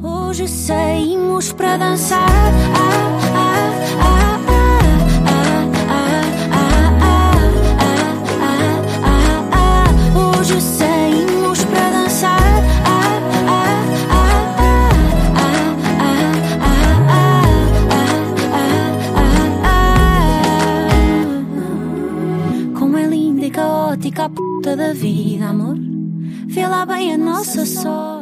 Hoje saímos para dançar. Hoje saímos para dançar. Como é linda e caótica a puta da vida, amor. Vê lá bem a nossa sorte.